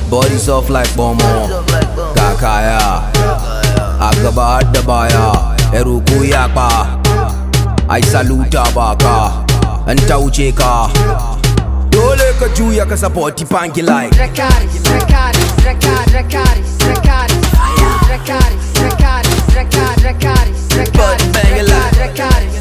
Body soft like Bomo, Kakaya, Akaba Dabaya, Eruku Yakba, I salute Abaka, and Taucheka. Dole Kajuya ka support Panki like Rakaris, Rakaris, Rakaris, Rakaris, Rakaris, Rakaris, Rakaris, Rakaris, Rakaris, Rakaris,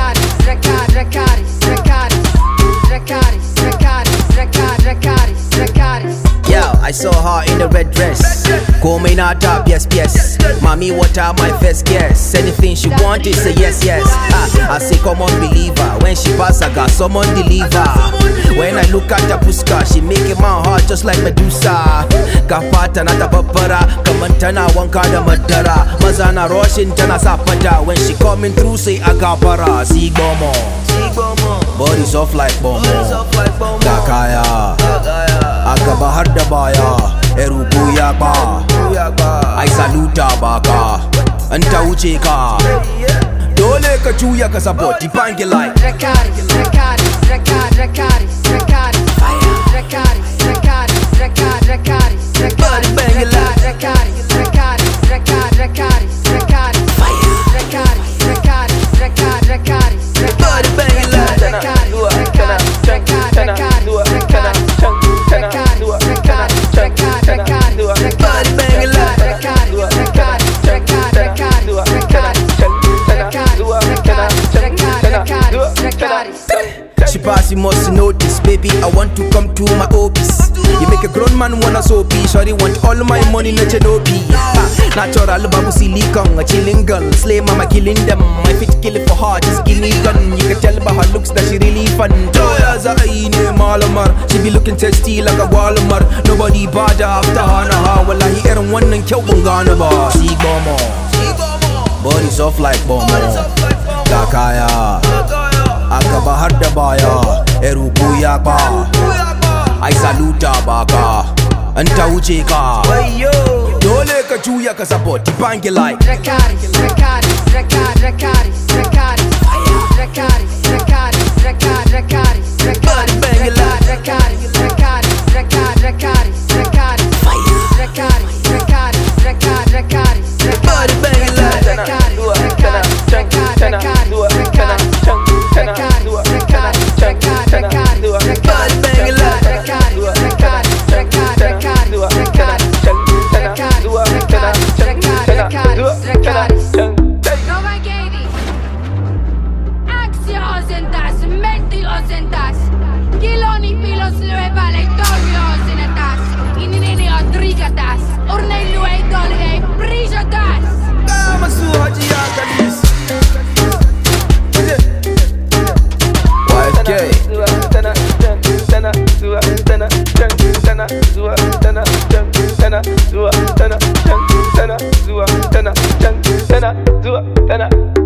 Yo, I saw her in a red dress. Call me not up, yes, yes. Mommy, what are my first guess? Anything she wanted, say yes, yes. I say, come on, believer. When she pass, I got someone deliver. When I look at the puska, she make it my heart just like Medusa. Kapata nata papara, kamantana wankada madara. Mazana roshin tana sapata. When she coming through, say agapara. Sigbomo, body soft like Bomo, Kakaya, Akaba Dabaya, Eruku Yakba, I salute Abaka, and Taucheka. Dole Kajuya ka support Panki like Rakaris, Rakaris, Rakaris, Rakaris, Rakaris, Rakaris, Rakaris, Rakaris, Rakaris, Rakaris, Rakaris, Rakaris, Rakaris, Rakaris, she pass, you must notice, baby, I want to come to my office. You make a grown man wanna soapy, shorty want all my money, not Chenobi. Natural babu silicon, a chilling girl, slay mama killing them. My fit kill it for her, just skinny gun. You can tell by her looks that she really fun. Joya Zaini Malamar, she be looking tasty like a Walmart. Nobody bother after her, nah, well I hear one and kill Bungana bar. Sigbomo, body soft like Bomo, Kakaya, Akaba Dabaya, Eruku Yakba, I salute Abaka, and Taucheka. Dole Kajuya ka support Panki like Rakaris, Rakaris, Rakaris, Rakaris, Rakaris, Rakaris, Rakaris, Rakaris, Rakaris, Rakaris, Rakaris, Rakaris, Rakaris, Rakaris, Nova Gady, Axio osentas, Menti osentas, Kiloni pilos luevale Torio osenetas, Inini odrigatas, Urnei luei dolgei prijatas. YFK